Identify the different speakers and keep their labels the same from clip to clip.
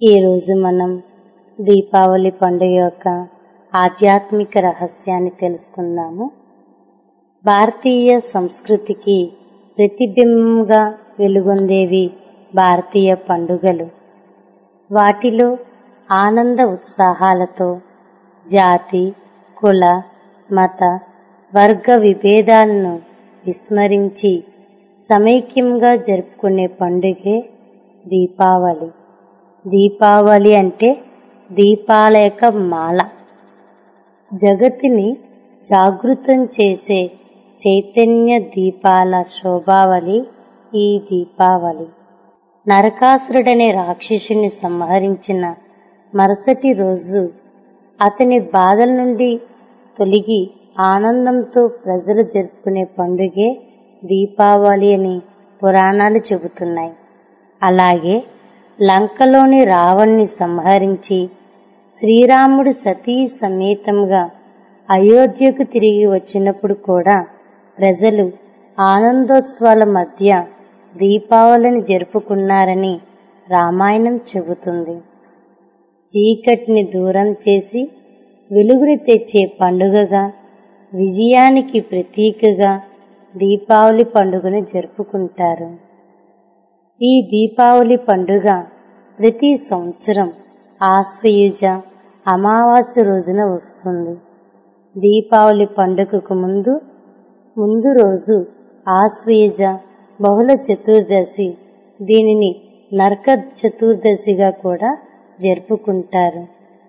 Speaker 1: ఈరోజు మనం దీపావళి పండుగ యొక్క ఆధ్యాత్మిక రహస్యాన్ని తెలుసుకుందాము. భారతీయ సంస్కృతికి ప్రతిబింబంగా వెలుగొందేవి భారతీయ పండుగలు. వాటిలో ఆనంద ఉత్సాహాలతో జాతి, కుల, మత, వర్గ విభేదాలను విస్మరించి సమైక్యంగా జరుపుకునే పండుగే దీపావళి. దీపావళి అంటే దీపాల యొక్క మాల. జగత్తుని జాగృతం చేసే చైతన్య దీపాల శోభావళి ఈ దీపావళి. నరకాసురుడనే రాక్షసుని సంహరించిన మరుసటి రోజు అతని బాధల నుండి తొలగి ఆనందంతో ప్రజలు జరుపుకునే పండుగే దీపావళి అని పురాణాలు చెబుతున్నాయి. అలాగే లంకలోని రావణ్ణి సంహరించి శ్రీరాముడు సతీ సమేతంగా అయోధ్యకు తిరిగి వచ్చినప్పుడు కూడా ప్రజలు ఆనందోత్సవాల మధ్య దీపావళిని జరుపుకున్నారని రామాయణం చెబుతుంది. చీకటిని దూరం చేసి వెలుగుని తెచ్చే పండుగగా, విజయానికి ప్రతీకగా దీపావళి పండుగను జరుపుకుంటారు. ఈ దీపావళి పండుగ ప్రతి సంవత్సరం ఆశ్వయుజ అమావాస్య రోజున వస్తుంది. దీపావళి పండుగకు ముందు రోజు ఆశ్వయుజ బహుళ చతుర్దశి. దీనిని నరక చతుర్దశిగా కూడా జరుపుకుంటారు.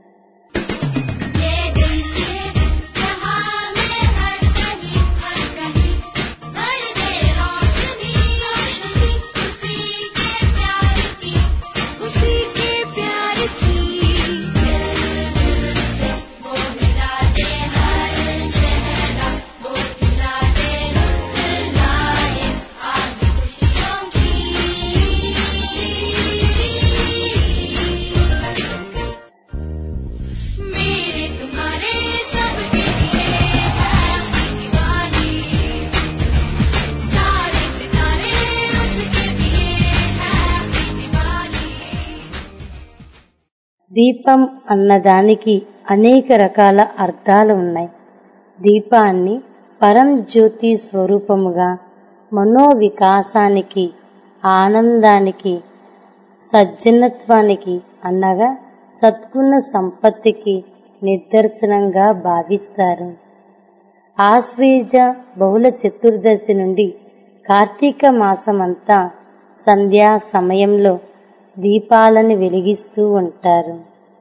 Speaker 1: దీపం అన్నదానికి అనేక రకాల అర్థాలు ఉన్నాయి. దీపాన్ని పరంజ్యోతి స్వరూపముగా, మనోవికాసానికి, ఆనందానికి, సజ్జనత్వానికి అనగా సద్గుణ సంపత్తికి నిదర్శనంగా భావిస్తారు. ఆశ్వయుజ బహుళ చతుర్దశి నుండి కార్తీక మాసమంతా సంధ్యా సమయంలో దీపాలను వెలిగిస్తూ ఉంటారు.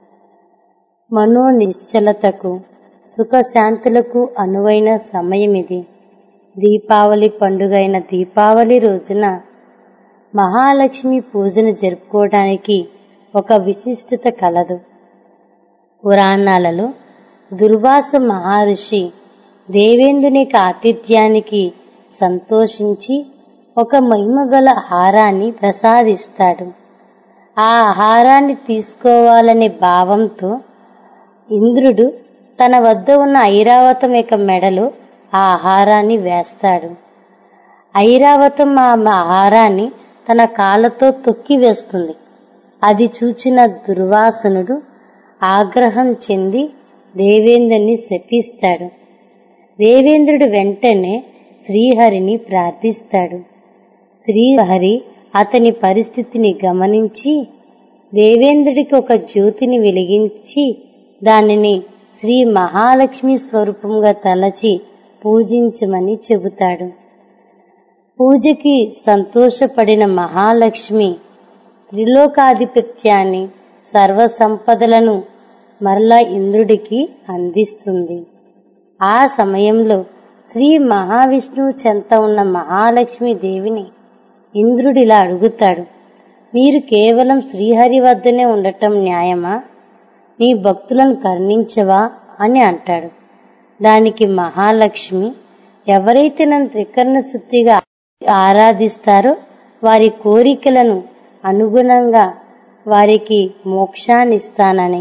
Speaker 1: మనోనిశ్చలతకు, సుఖశాంతులకు అనువైన సమయం ఇది. దీపావళి పండుగ అయిన దీపావళి రోజున మహాలక్ష్మి పూజను జరుపుకోవడానికి ఒక విశిష్టత కలదు. పురాణాలలో దుర్వాస మహర్షి దేవేంద్రుని ఆతిథ్యానికి సంతోషించి ఒక మహిమగల హారాన్ని ప్రసాదిస్తాడు. ఆ హారాన్ని తీసుకోవాలనే భావంతో ఇంద్రుడు తన వద్ద ఉన్న ఐరావతం యొక్క మెడలో ఆ హారాన్ని వేస్తాడు. ఐరావతం ఆ హారాన్ని తన కాళ్ళతో తొక్కివేస్తుంది. అది చూచిన దుర్వాసనుడు ఆగ్రహం చెంది దేవేంద్రుని శపిస్తాడు. దేవేంద్రుడు వెంటనే శ్రీహరిని ప్రార్థిస్తాడు. శ్రీహరి అతని పరిస్థితిని గమనించి దేవేంద్రుడికి ఒక జ్యోతిని వెలిగించి దానిని శ్రీ మహాలక్ష్మి స్వరూపంగా తలచి పూజించమని చెబుతాడు. పూజకి సంతోషపడిన మహాలక్ష్మి త్రిలోకాధిపత్యాన్ని, సర్వసంపదలను మరలా ఇంద్రుడికి అందిస్తుంది. ఆ సమయంలో శ్రీ మహావిష్ణువు చెంత ఉన్న మహాలక్ష్మి దేవిని ఇంద్రుడిలా అడుగుతాడు, మీరు కేవలం శ్రీహరి వద్దనే ఉండటం న్యాయమా? నీ భక్తులను కరుణించవా అని అంటాడు. దానికి మహాలక్ష్మి, ఎవరైతే నన్ను త్రికరణ శుద్ధిగా ఆరాధిస్తారో వారి కోరికలను అనుగుణంగా వారికి మోక్షాన్నిస్తానని.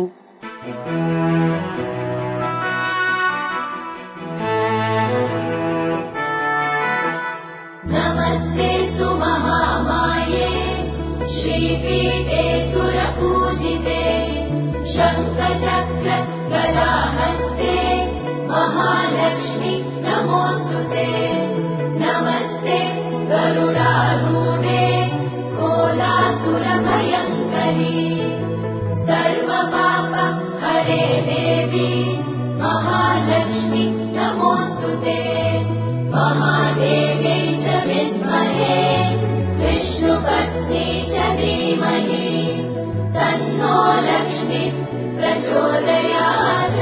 Speaker 2: नमस्ते महामाये श्रीपीठे सुरपूजिते शङ्खचक्र गदाहस्ते महालक्ष्मी नमोऽस्तुते। नमस्ते गरुडारूढे कोलासुरभयङ्करी सर्वपाप हरे देवी महालक्ष्मी नमोऽस्तुते। महादेव्यै च विद्महे विष्णुपत्नी च धीमहि तन्नो लक्ष्मी प्रचोदयात्।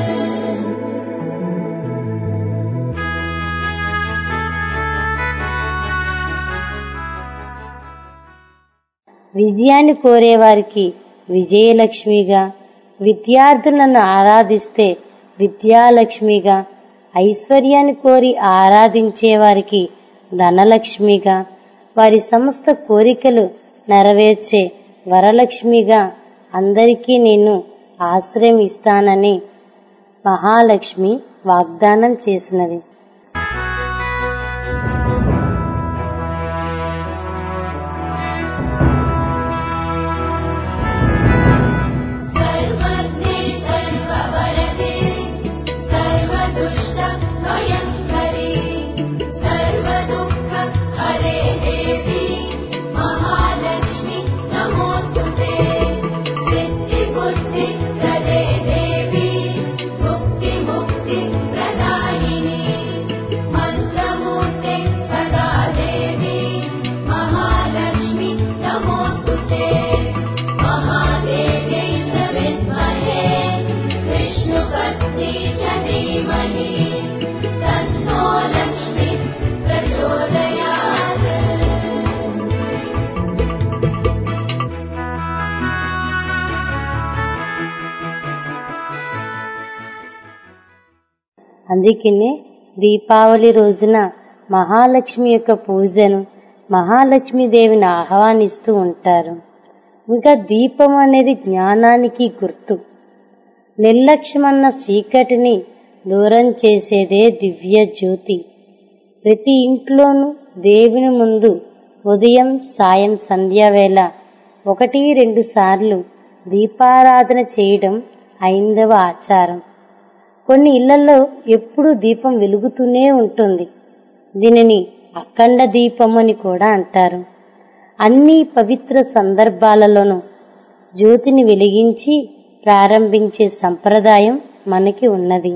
Speaker 1: విజయాన్ని కోరేవారికి విజయలక్ష్మిగా, విద్యార్థులను ఆరాధిస్తే విద్యాలక్ష్మిగా, ఐశ్వర్యాన్ని కోరి ఆరాధించే వారికి ధనలక్ష్మిగా, వారి సమస్త కోరికలు నెరవేర్చే వరలక్ష్మిగా అందరికీ నేను ఆశ్రయం ఇస్తానని మహాలక్ష్మి వాగ్దానం చేసినది. అందుకనే దీపావళి రోజున మహాలక్ష్మి యొక్క పూజను మహాలక్ష్మీదేవిని ఆహ్వానిస్తూ ఉంటారు. ఇంకా దీపం అనేది జ్ఞానానికి గుర్తు. నిర్లక్ష్యమన్న చీకటిని దూరం చేసేదే దివ్య జ్యోతి. ప్రతి ఇంట్లోనూ దేవుని ముందు ఉదయం సాయం సంధ్యావేళ 1-2 సార్లు దీపారాధన చేయడం హైందవ ఆచారం. కొన్ని ఇళ్లలో ఎప్పుడూ దీపం వెలుగుతూనే ఉంటుంది. దీనిని అఖండ దీపం అని కూడా అంటారు. అన్ని పవిత్ర సందర్భాలలోనూ జ్యోతిని వెలిగించి ప్రారంభించే సంప్రదాయం మనకి ఉన్నది.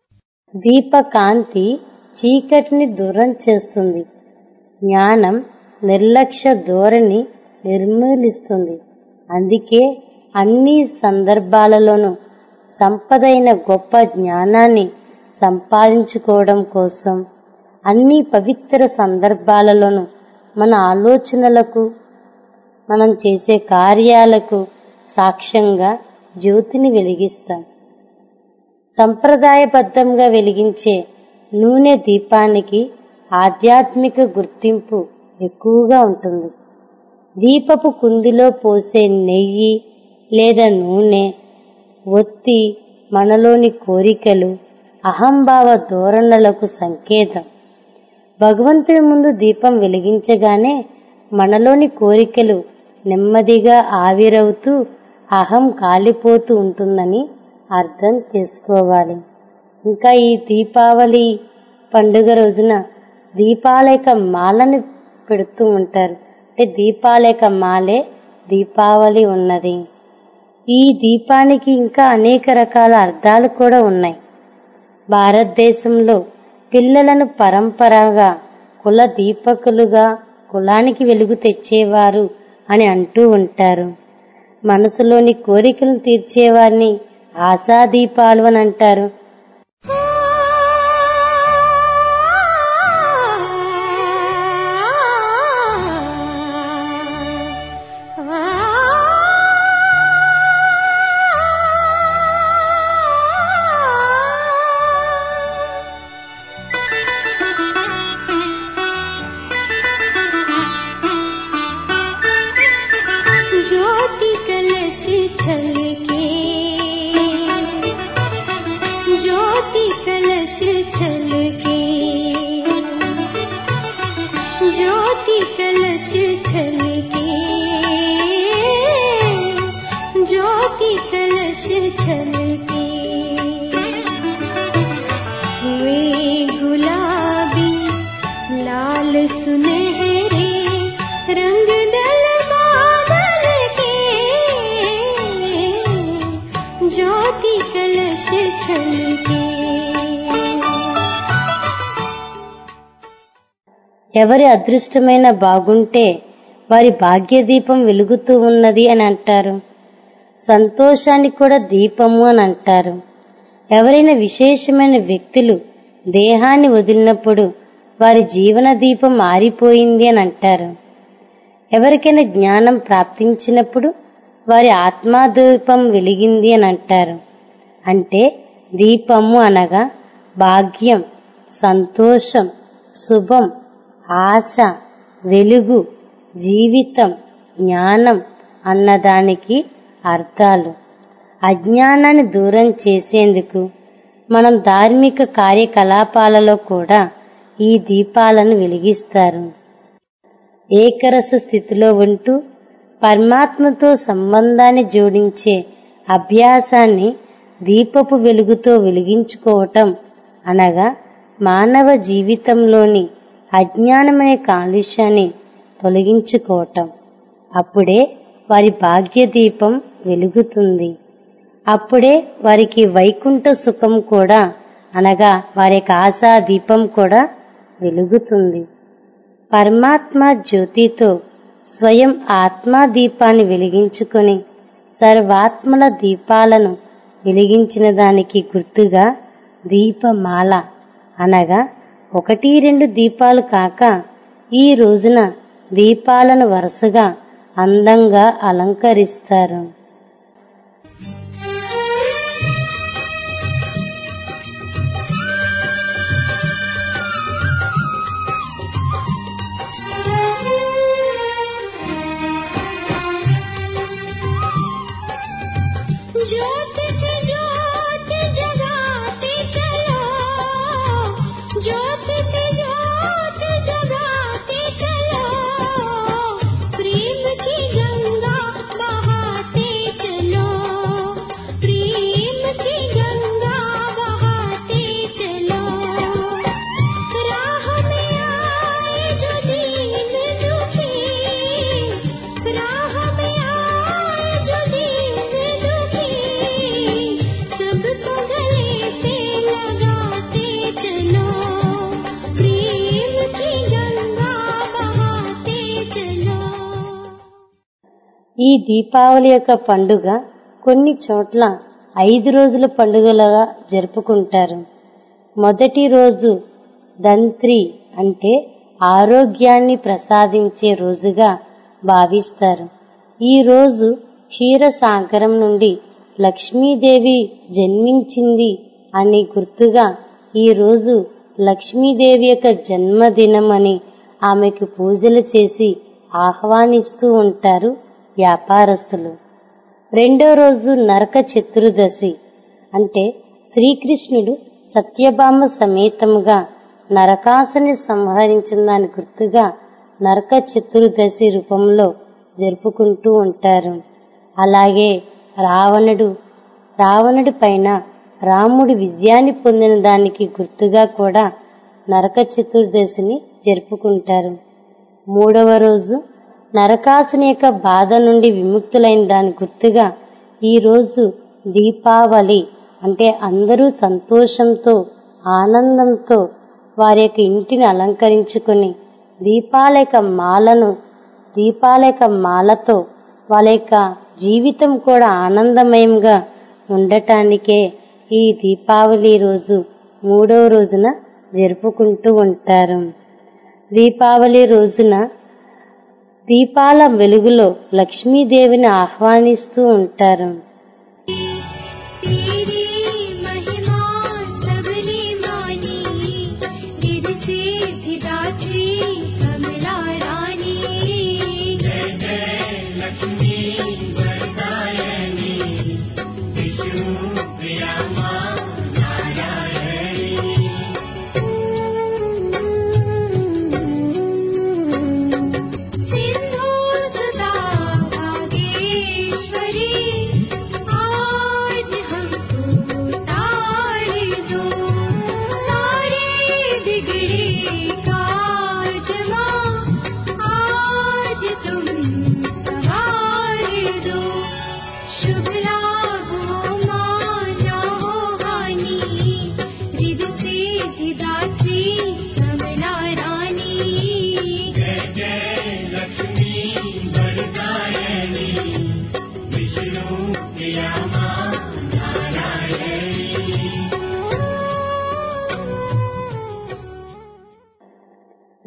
Speaker 1: దీపకాంతి చీకటిని దూరం చేస్తుంది. జ్ఞానం నిర్లక్ష్య ధోరణి నిర్మూలిస్తుంది. అందుకే అన్ని సందర్భాలలోనూ సంపదైన గొప్ప జ్ఞానాన్ని సంపాదించుకోవడం కోసం అన్ని పవిత్ర సందర్భాలలోనూ మన ఆలోచనలకు, మనం చేసే కార్యాలకు సాక్ష్యంగా జ్యోతిని వెలిగిస్తాం. సంప్రదాయబద్ధంగా వెలిగించే నూనె దీపానికి ఆధ్యాత్మిక గుర్తింపు ఎక్కువగా ఉంటుంది. దీపపు కుందిలో పోసే నెయ్యి లేదా నూనె, ఒత్తి మనలోని కోరికలు, అహంభావ ధోరణులకు సంకేతం. భగవంతుని ముందు దీపం వెలిగించగానే మనలోని కోరికలు నెమ్మదిగా ఆవిరవుతూ అహం కాలిపోతూ ఉంటుందని అర్థం చేసుకోవాలి. ఇంకా ఈ దీపావళి పండుగ రోజున దీపాల యొక్క మాలని పెడుతూ ఉంటారు. అంటే దీపాల యొక్క మాలే దీపావళి ఉన్నది. ఈ దీపానికి ఇంకా అనేక రకాల అర్థాలు కూడా ఉన్నాయి. భారతదేశంలో పిల్లలను పరంపరగా కుల దీపకులుగా, కులానికి వెలుగు తెచ్చేవారు అని అంటూ ఉంటారు. మనసులోని కోరికలను తీర్చేవారిని ఆశాదీపాలు అని అంటారు. कलश छलके हुए गुलाबी लाल सुनहरे रंग दल बादल के ज्योति कलश छलके। ఎవరి అదృష్టమైన బాగుంటే వారి భాగ్యదీపం వెలుగుతూ ఉన్నది అని అంటారు. సంతోషానికి కూడా దీపము అని అంటారు. ఎవరైనా విశేషమైన వ్యక్తులు దేహాన్ని వదిలినప్పుడు వారి జీవన దీపం ఆరిపోయింది అని అంటారు. ఎవరికైనా జ్ఞానం ప్రాప్తించినప్పుడు వారి ఆత్మాదీపం వెలిగింది అని అంటారు. అంటే దీపము అనగా భాగ్యం, సంతోషం, శుభం, ఆశ, వెలుగు, జీవితం, జ్ఞానం అన్నదానికి అర్థాలు. అజ్ఞానాన్ని దూరం చేసేందుకు మనం ధార్మిక కార్యకలాపాలలో కూడా ఈ దీపాలను వెలిగిస్తారు. ఏకరస స్థితిలో ఉంటూ పరమాత్మతో సంబంధాన్ని జోడించే అభ్యాసాన్ని దీపపు వెలుగుతో వెలిగించుకోవటం అనగా మానవ జీవితంలోని అజ్ఞానమనే కాలుష్యాన్ని తొలగించుకోవటం. అప్పుడే వారి భాగ్యదీపం వెలుగుతుంది. అప్పుడే వారికి వైకుంఠ సుఖం కూడా అనగా వారి యొక్క ఆశా దీపం కూడా వెలుగుతుంది. పరమాత్మ జ్యోతితో స్వయం ఆత్మా దీపాన్ని వెలిగించుకొని సర్వాత్మల దీపాలను వెలిగించిన దానికి గుర్తుగా దీపమాల అనగా 1-2 దీపాలు కాక ఈ రోజున దీపాలను వరుసగా అందంగా అలంకరిస్తారు. ज्योति से ज्योति जगाते चलो, ज्योति से ज्योति जगाते चलो, प्रेम की गंगा बहाते चलो, प्रेम की गंगा बहाते चलो। राह में आए जो दीन दुखी, राह में आए जो दीन दुखी, सबको गले से लगाते चलो, प्रेम की गंगा बहाते चलो। ఈ దీపావళి యొక్క పండుగ కొన్ని చోట్ల 5 రోజుల పండుగలుగా జరుపుకుంటారు. మొదటి రోజు ధన్త్రి అంటే ఆరోగ్యాన్ని ప్రసాదించే రోజుగా భావిస్తారు. ఈ రోజు క్షీరసాగరం నుండి లక్ష్మీదేవి జన్మించింది అని గుర్తుగా ఈ రోజు లక్ష్మీదేవి యొక్క జన్మదినం అని ఆమెకు పూజలు చేసి ఆహ్వానిస్తూ ఉంటారు వ్యాపారస్తులు. రెండో రోజు నరక చతుర్దశి అంటే శ్రీకృష్ణుడు సత్యభామ సమేతముగా నరకాసుని సంహరించిన దాని గుర్తుగా నరక చతుర్దశి రూపంలో జరుపుకుంటూ ఉంటారు. అలాగే రావణుడి పైన రాముడి విజయాన్ని పొందిన దానికి గుర్తుగా కూడా నరక చతుర్దశిని జరుపుకుంటారు. మూడవ రోజు నరకాసుని యొక్క బాధ నుండి విముక్తులైన దాని గుర్తుగా ఈ రోజు దీపావళి అంటే అందరూ సంతోషంతో ఆనందంతో వారి యొక్క ఇంటిని అలంకరించుకొని దీపాల యొక్క మాలతో వాళ్ళ యొక్క జీవితం కూడా ఆనందమయంగా ఉండటానికే ఈ దీపావళి రోజు 3వ రోజున జరుపుకుంటూ ఉంటారు. దీపావళి రోజున దీపాల వెలుగులో లక్ష్మీదేవిని ఆహ్వానిస్తూ ఉంటారు.
Speaker 2: सिंधु सुधा भागेश्वरी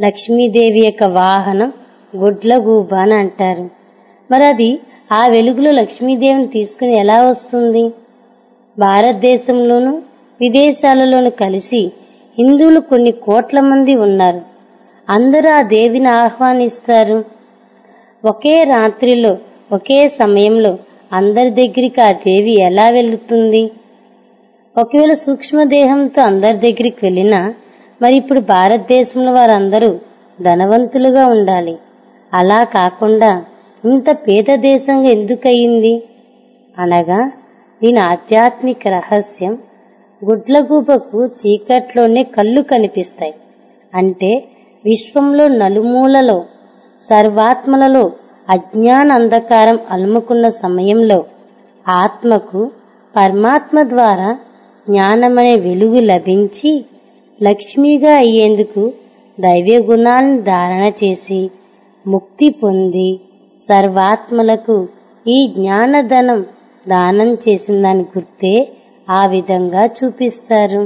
Speaker 1: లక్ష్మీదేవి యొక్క వాహనం గుడ్లగూబ అని అంటారు. మరి అది ఆ వెలుగులో లక్ష్మీదేవిని తీసుకుని ఎలా వస్తుంది? భారతదేశంలోనూ విదేశాలలోనూ కలిసి హిందువులు కొన్ని కోట్ల మంది ఉన్నారు. అందరూ ఆ దేవిని ఆహ్వానిస్తారు. ఒకే రాత్రిలో ఒకే సమయంలో అందరి దగ్గరికి ఆ దేవి ఎలా వెళుతుంది? ఒకవేళ సూక్ష్మదేహంతో అందరి దగ్గరికి వెళ్ళినా మరి ఇప్పుడు భారతదేశంలో వారందరూ ధనవంతులుగా ఉండాలి. అలా కాకుండా ఇంత పేద దేశంగా ఎందుకయింది అనగా దీని ఆధ్యాత్మిక రహస్యం, గుడ్లగూబకు చీకట్లోనే కళ్ళు కనిపిస్తాయి. అంటే విశ్వంలో నలుమూలలో సర్వాత్మలలో అజ్ఞాన అంధకారం అలుముకున్న సమయంలో ఆత్మకు పరమాత్మ ద్వారా జ్ఞానమనే వెలుగు లభించి లక్ష్మిగా అయ్యేందుకు దైవ గుణాలను ధారణ చేసి ముక్తి పొంది సర్వాత్మలకు ఈ జ్ఞానధనం దానం చేసిందని గుర్తే ఆ విధంగా చూపిస్తారు.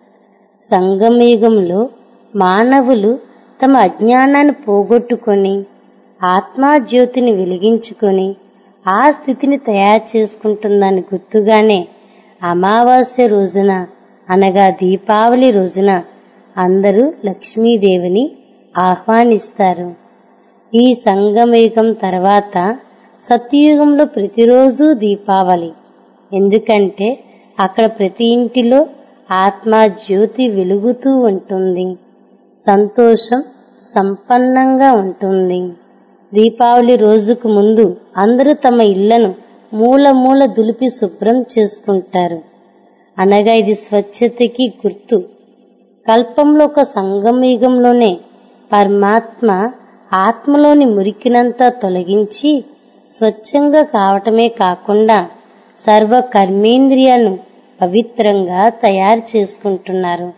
Speaker 1: సంగమయుగంలో మానవులు తమ అజ్ఞానాన్ని పోగొట్టుకొని ఆత్మాజ్యోతిని వెలిగించుకొని ఆ స్థితిని తయారు చేసుకుంటుందని గుర్తుగానే అమావాస్య రోజున అనగా దీపావళి రోజున అందరూ లక్ష్మీదేవిని ఆహ్వానిస్తారు. ఈ సంగమయుగం తర్వాత సత్యయుగంలో ప్రతిరోజు దీపావళి. ఎందుకంటే అక్కడ ప్రతి ఇంటిలో ఆత్మజ్యోతి వెలుగుతూ ఉంటుంది. సంతోషం సంపన్నంగా ఉంటుంది. దీపావళి రోజుకు ముందు అందరూ తమ ఇళ్లను మూల దులిపి శుభ్రం చేసుకుంటారు. అనగా ఇది స్వచ్ఛతకి గుర్తు. కల్పంలో ఒక సంగమయుగంలోనే పరమాత్మ ఆత్మలోని మురికినంతా తొలగించి స్వచ్ఛంగా కావటమే కాకుండా సర్వ కర్మేంద్రియాలను పవిత్రంగా తయారు చేసుకుంటున్నారు.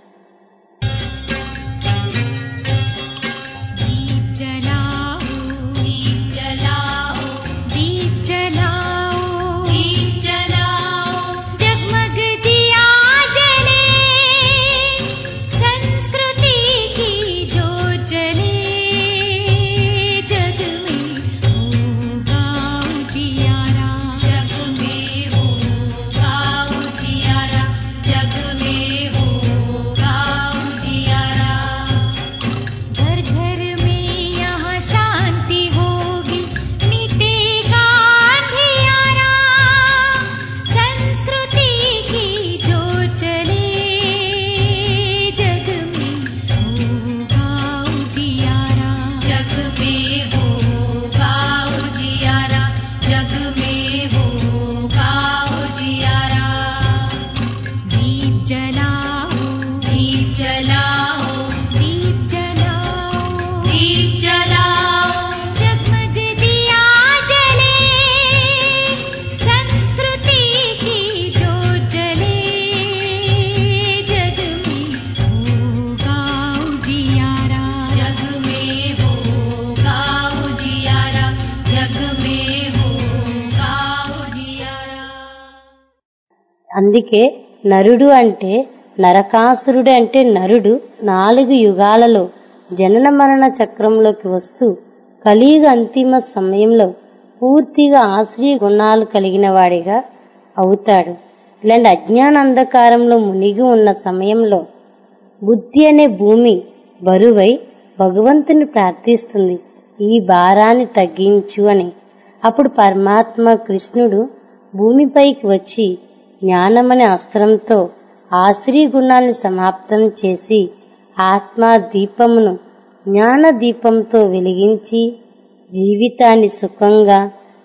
Speaker 1: అందుకే నరుడు అంటే నరకాసురుడు అంటే నరుడు 4 యుగాలలో జనన మరణ చక్రంలోకి వస్తూ కలియుగ అంతిమ సమయంలో పూర్తిగా ఆశ్రయ గుణాలు కలిగిన వాడిగా అవుతాడు. ఇలాంటి అజ్ఞాన అంధకారంలో మునిగి ఉన్న సమయంలో బుద్ధి అనే భూమి బరువై భగవంతుని ప్రార్థిస్తుంది, ఈ భారాన్ని తగ్గించు అని. అప్పుడు పరమాత్మ కృష్ణుడు భూమిపైకి వచ్చి జ్ఞానమనే అస్త్రంతో ఆశ్రయ గుణాన్ని సమాప్తం చేసి ఆత్మా దీపమును జ్ఞాన దీపంతో వెలిగించి జీవితాన్ని సుఖంగా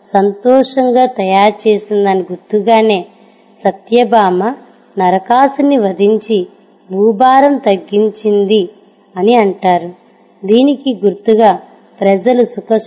Speaker 1: సంతోషంగా తయారు చేసిందని గుర్తుగానే సత్యభామ నరకాసుని వధించి భూభారం తగ్గించింది అని అంటారు. దీనికి గుర్తుగా ప్రజలు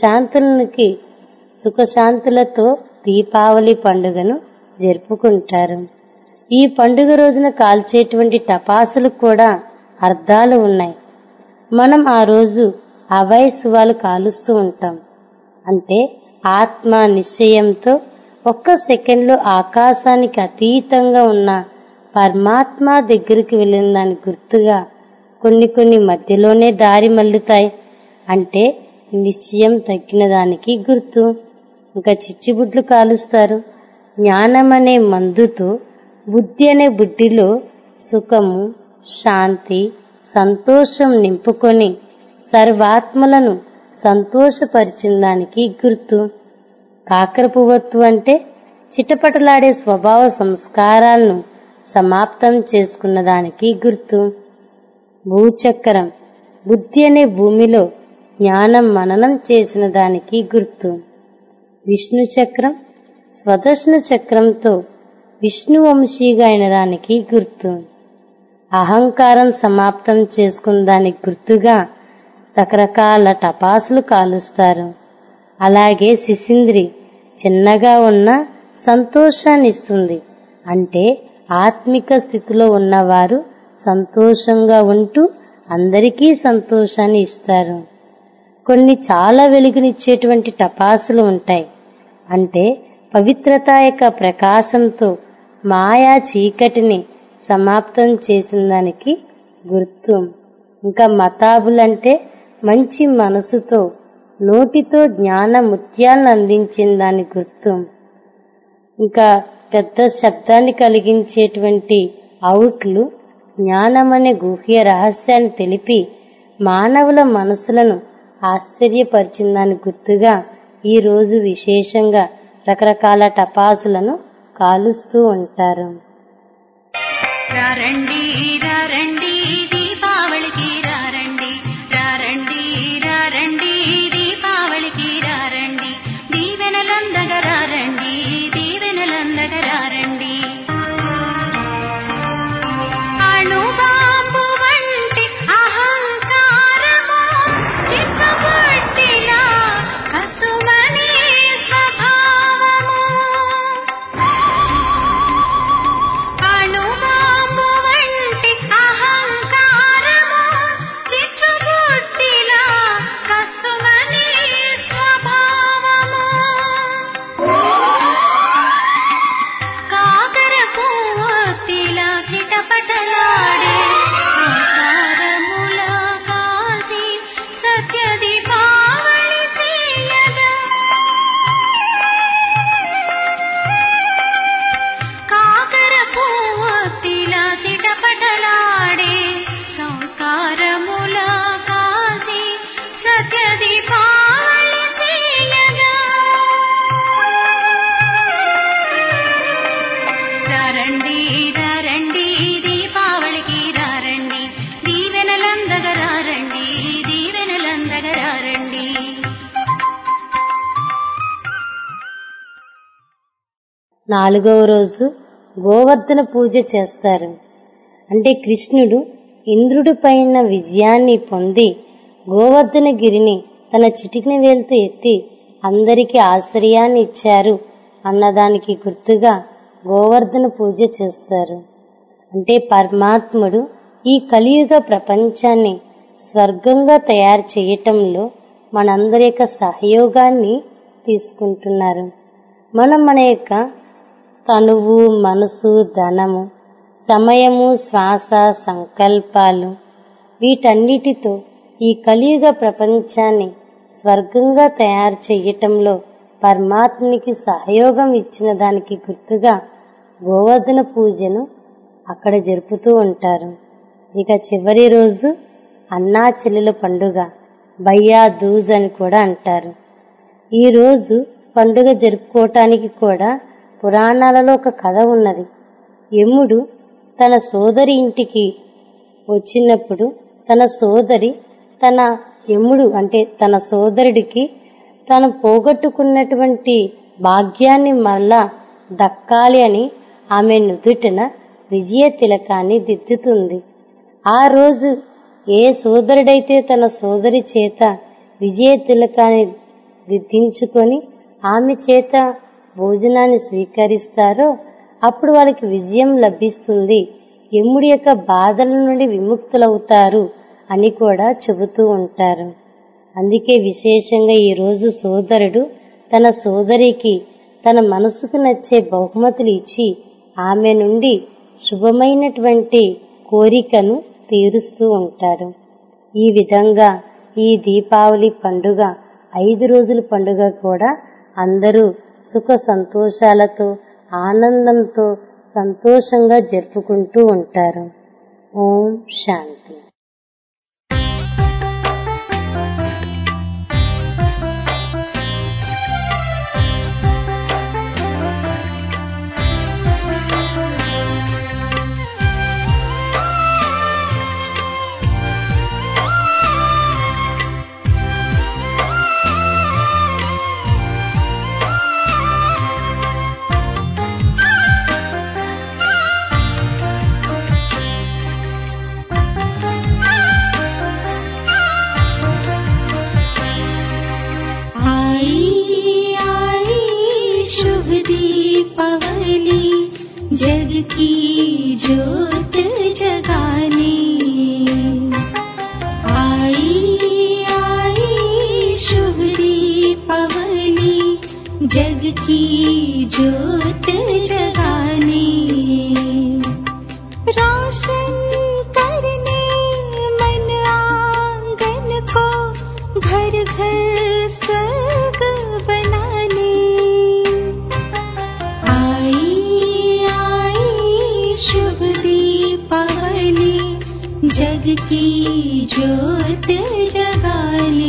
Speaker 1: సుఖశాంతులతో దీపావళి పండుగను జరుపుకుంటారు. ఈ పండుగ రోజున కాల్చేటువంటి టపాసులు కూడా అర్థాలు ఉన్నాయి. మనం ఆ రోజు అవయస్సువాలు కాలుస్తూ ఉంటాం. అంటే ఆత్మ నిశ్చయంతో ఒక్క సెకండ్లో ఆకాశానికి అతీతంగా ఉన్న పరమాత్మ దగ్గరికి వెళ్ళిన దాని గుర్తుగా కొన్ని మధ్యలోనే దారి మల్లుతాయి అంటే నిశ్చయం తగ్గిన దానికి గుర్తు. ఇంకా చిచ్చుబుడ్లు కాలుస్తారు. జ్ఞానమనే మందుతో బుద్ధి అనే బుడ్డిలో సుఖము, శాంతి, సంతోషం నింపుకొని సర్వాత్మలను సంతోషపరిచిన దానికి గుర్తు. కాకరపువ్వొత్తు అంటే చిటపటలాడే స్వభావ సంస్కారాలను సమాప్తం చేసుకున్న దానికి గుర్తు. భూచక్రం బుద్ధి అనే భూమిలో జ్ఞానం మననం చేసిన దానికి గుర్తు. విష్ణు చక్రం స్వదర్శన చక్రంతో విష్ణువంశీగా అయిన దానికి గుర్తు. అహంకారం సమాప్తం చేసుకున్న దానికి గుర్తుగా రకరకాల టపాసులు కాలుస్తారు. అలాగే శిశింద్రి చిన్నగా ఉన్న సంతోషాన్ని ఇస్తుంది అంటే ఆత్మిక స్థితిలో ఉన్నవారు సంతోషంగా ఉంటూ అందరికీ సంతోషాన్ని ఇస్తారు. కొన్ని చాలా వెలుగునిచ్చేటువంటి టపాసులు ఉంటాయి అంటే పవిత్రత యొక్క ప్రకాశంతో మాయా చీకటిని సమాప్తం చేసిన దానికి గుర్తు. ఇంకా మతాబులంటే మంచి మనసుతో నోటితో జ్ఞాన ముత్యాలను అందించిన దాని గుర్తు. ఇంకా పెద్ద శబ్దాన్ని కలిగించేటువంటి అవుట్లు జ్ఞానమనే గుహ్య రహస్యాన్ని తెలిపి మానవుల మనసులను ఆశ్చర్యపరిచిన దాని గుర్తుగా ఈ రోజు విశేషంగా రకరకాల టపాసులను కాలుస్తూ ఉంటారు.
Speaker 2: రారండి రారండి దీపావళికి రారండి రారండి రారండి దీపావళికి రారండి దీవెనలందగ రారండి దీవెనలందగ రారండి అణుబాంబు వంటి అహంకారము చిక్కుబుట్టిలా కసుమని స్వభావము అణుబాంబు వంటి అహంకారము చిచ్చుబుట్టిలా కసుమని స్వభావము కాకరపువ్వొత్తిలా చిటపటలాడే ఆకారములా కాల్చి సత్య దీపావళి చేయగా కాకరపువ్వొత్తిలా చిటపటలాడే సంస్కారములా కాల్చి సత్య దీపావళి చేయగా రారండి రారండి దీపావళికి రారండి దీవెనలందగ రారండి దీవెనలందగ రారండి
Speaker 1: 4వ రోజు గోవర్ధన పూజ చేస్తారు. అంటే కృష్ణుడు ఇంద్రుడి పైన విజయాన్ని పొంది గోవర్ధనగిరిని తన చిటికిన వేలుతో ఎత్తి అందరికీ ఆశ్రయాన్ని ఇచ్చారు అన్నదానికి గుర్తుగా గోవర్ధన పూజ చేస్తారు. అంటే పరమాత్ముడు ఈ కలియుగ ప్రపంచాన్ని స్వర్గంగా తయారు చేయటంలో మనందరి యొక్క సహయోగాన్ని తీసుకుంటున్నారు. మనం మన యొక్క తనువు, మనసు, ధనము, సమయము, శ్వాస, సంకల్పాలు వీటన్నిటితో ఈ కలియుగ ప్రపంచాన్ని స్వర్గంగా తయారు చేయటంలో పరమాత్మునికి సహయోగం ఇచ్చిన దానికి గుర్తుగా గోవర్ధన పూజను అక్కడ జరుపుతూ ఉంటారు. ఇక చివరి రోజు అన్నా చెల్లెల పండుగ, భయ్యా దూజ్ అని కూడా అంటారు. ఈ రోజు పండుగ జరుపుకోవటానికి కూడా పురాణాలలో ఒక కథ ఉన్నది. యముడు తన సోదరి ఇంటికి వచ్చినప్పుడు తన సోదరి తన సోదరుడికి తను పోగొట్టుకున్నటువంటి భాగ్యాన్ని మళ్ళా దక్కాలి అని ఆమె నుదుటిన విజయ తిలకాన్ని దిద్దుతుంది. ఆ రోజు ఏ సోదరుడైతే తన సోదరి చేత విజయ తిలకాన్ని దిద్దించుకొని ఆమె చేత భోజనాన్ని స్వీకరిస్తారో అప్పుడు వాళ్ళకి విజయం లభిస్తుంది, యముడి యొక్క బాధల నుండి విముక్తులవుతారు అని కూడా చెబుతూ ఉంటారు. అందుకే విశేషంగా ఈ రోజు సోదరుడు తన సోదరికి తన మనసుకు నచ్చే బహుమతులు ఇచ్చి ఆమె నుండి శుభమైనటువంటి కోరికను తీరుస్తూ ఉంటారు. ఈ విధంగా ఈ దీపావళి పండుగ 5 రోజుల పండుగ కూడా అందరూ సుఖ సంతోషాలతో ఆనందంతో సంతోషంగా జరుపుకుంటూ ఉంటారు. ఓం శాంతి.
Speaker 2: जग की ज्योत जगाने आई शुभ दीपावली, जग की ज्योत जगाने, रोशन करने मन आंगन को, घर घर स्वर्ग बनाने शुभ दीपावली, जग की ज्योत जगाने।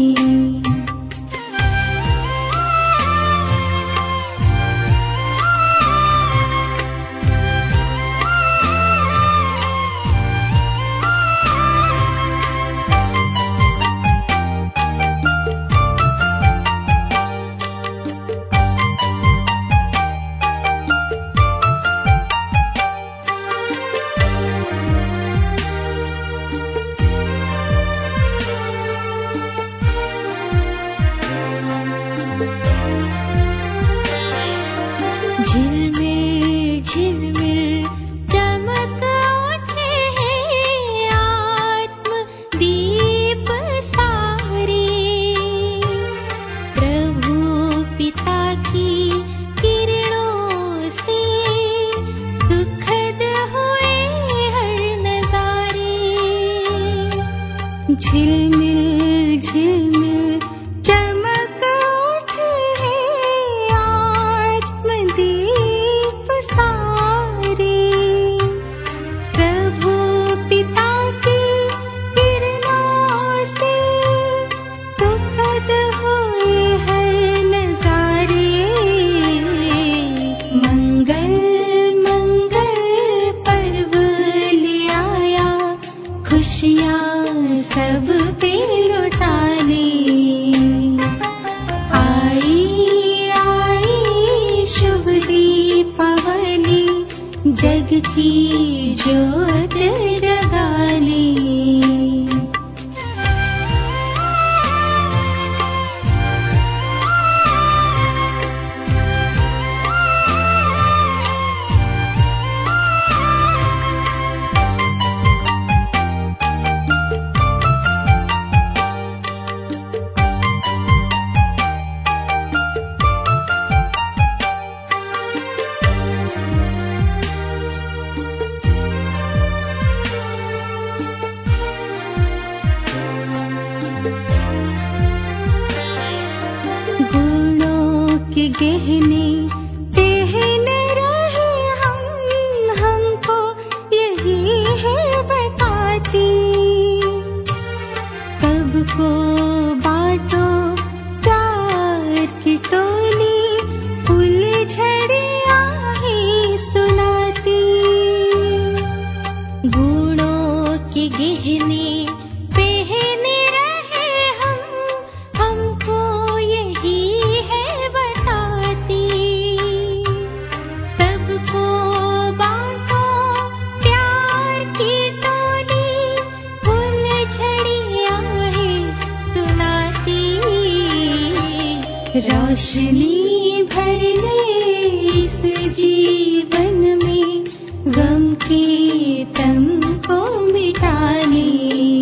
Speaker 2: झिलमिल झिलमिल चमक उठे हैं आत्मदीप सारे, प्रभु पिता की किरणों से सुखद हुए हर नजारे। मंगल मंगल पर्व ले आया, खुशियाँ सब पे लुटाने आई शुभ दीपावली, जग की ज्योत जगाने। गहने पहन रहे हमको यही है बताती, सबको बांटो प्यार की टोली, फुलझड़ियाँ ही सुनाती। गुणों के गहने पहन रहे हमको यही है बताती, सबको बांटो प्यार की टोली, फुलझड़ियाँ ही सुनाती। रोशनी भर ले इस जीवन में, गम के तम को मिटाने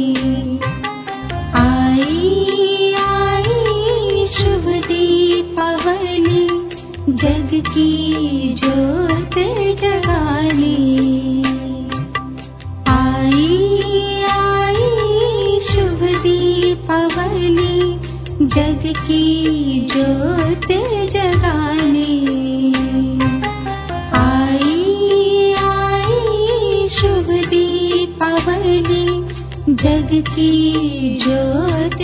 Speaker 2: आई शुभ दीपावली, जग की ज्योत जगाने आई की ज्योत जगाने। आई आई शुभ दीपावली, जग की ज्योत